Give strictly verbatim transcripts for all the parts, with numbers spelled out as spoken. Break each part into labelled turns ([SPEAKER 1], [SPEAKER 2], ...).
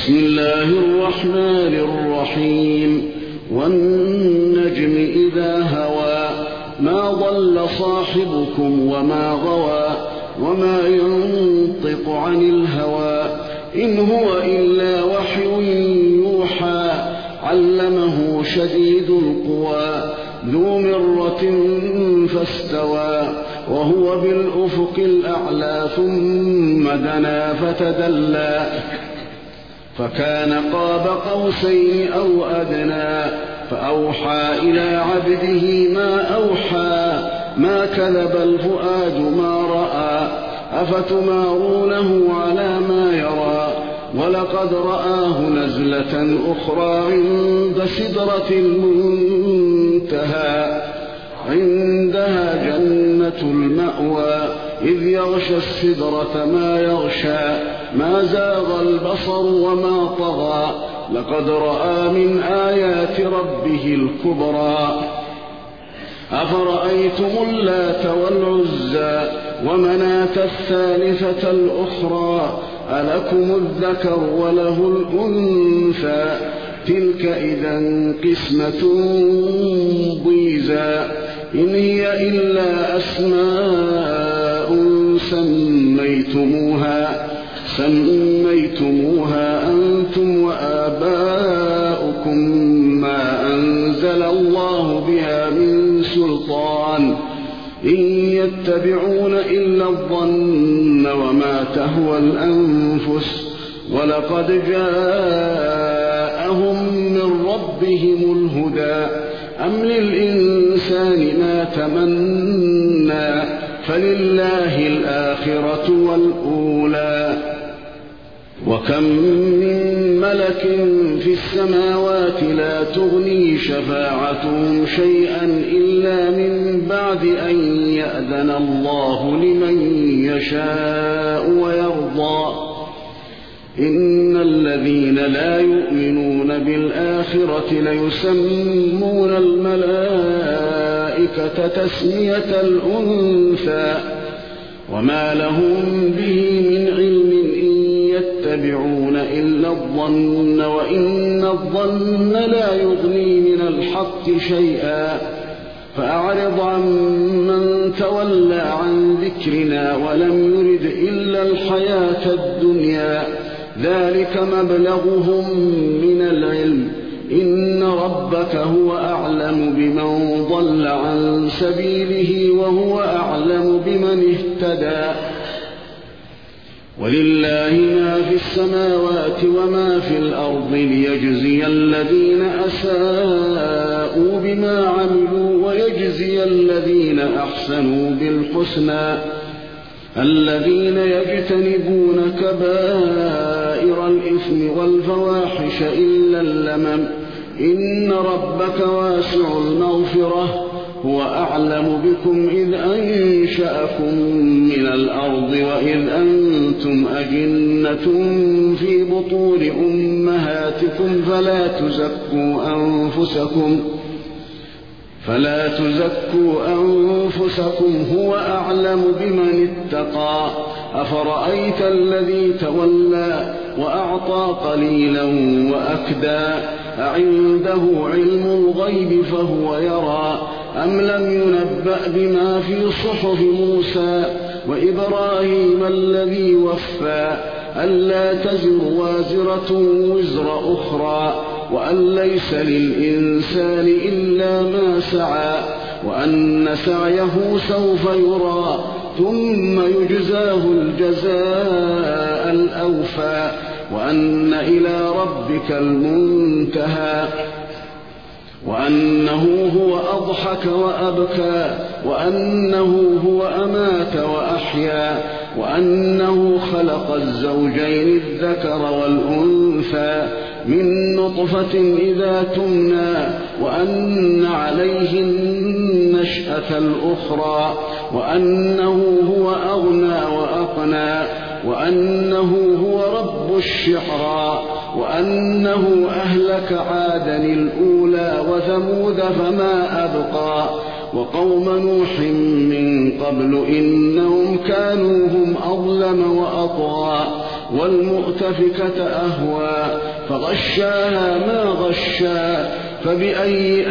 [SPEAKER 1] بسم الله الرحمن الرحيم والنجم إذا هوى ما ضل صاحبكم وما غوى وما ينطق عن الهوى إن هو إلا وحي يوحى علمه شديد القوى ذو مرة فاستوى وهو بالأفق الأعلى ثم دنا فتدلى فكان قاب قوسين أو أدنى فأوحى إلى عبده ما أوحى ما كذب الفؤاد ما رأى أفتمارونه على ما يرى ولقد رآه نزلة أخرى عند سدرة المنتهى عندها جنة المأوى إذ يغشى السدرة ما يغشى ما زاغ البصر وما طغى لقد رأى من آيات ربه الكبرى أفرأيتم اللات والعزى ومناة الثالثة الأخرى ألكم الذكر وله الأنثى تلك إذا قسمة ضيزى إن هي إلا أسماء سميتموها سميتموها أنتم وآباؤكم ما أنزل الله بها من سلطان إن يتبعون إلا الظن وما تهوى الأنفس ولقد جاءهم من ربهم الهدى أم للإنسان ما تمنى فلله الآخرة والأولى وكم من ملك في السماوات لا تغني شفاعتهم شيئا إلا من بعد أن يأذن الله لمن يشاء ويرضى إن الذين لا يؤمنون بالآخرة ليسمون الملائكة تسمية الأنثى وما لهم به من علم إن يتبعون إلا الظن وإن الظن لا يغني من الحق شيئا فأعرض عن من تولى عن ذكرنا ولم يرد إلا الحياة الدنيا ذلك مبلغهم من العلم إن ربك هو أعلم بمن ضل عن سبيله وهو أعلم بمن اهتدى ولله ما في السماوات وما في الأرض ليجزي الذين أساءوا بما عملوا ويجزي الذين أحسنوا بالحسنى الذين يجتنبون كبائر الإثم والفواحش إلا اللمم إن ربك واسع المغفرة هو أعلم بكم إذ أنشأكم من الأرض وإذ أنتم أجنة في بطون أمهاتكم فلا تزكوا أنفسكم فلا تزكوا أنفسكم هو أعلم بمن اتقى أفرأيت الذي تولى وأعطى قليلا وأكدى أعنده علم الغيب فهو يرى أم لم ينبأ بما في صحف موسى وإبراهيم الذي وفى ألا تزر وازرة وزر أخرى وأن ليس للإنسان إلا ما سعى وأن سعيه سوف يرى ثم يجزاه الجزاء الأوفى وأن إلى ربك المنتهى وأنه هو أضحك وأبكى وأنه هو أمات وأحيا وأنه خلق الزوجين الذكر والأنثى من نطفة إذا تمنى وأن عليه النشأة الأخرى وأنه هو أغنى وأقنى وأنه هو رب الشعرى وأنه أهلك عادا الأولى وثمود فما أبقى وقوم نوح من قبل إنهم كانوا هم أظلم وأطغى والمؤتفكة أهوى فغشاها ما غشا فبأي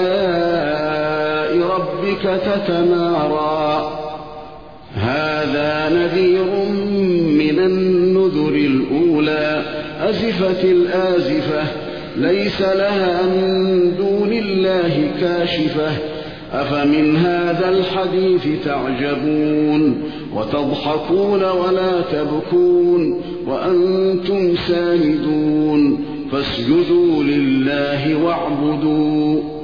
[SPEAKER 1] آلاء ربك تتمارى هذا نذير من النذر الأولى أزفت الآزفة ليس لها من دون الله كاشفة أفمن هذا الحديث تعجبون وتضحكون ولا تبكون وأنتم سامدون فاسجدوا لله واعبدوا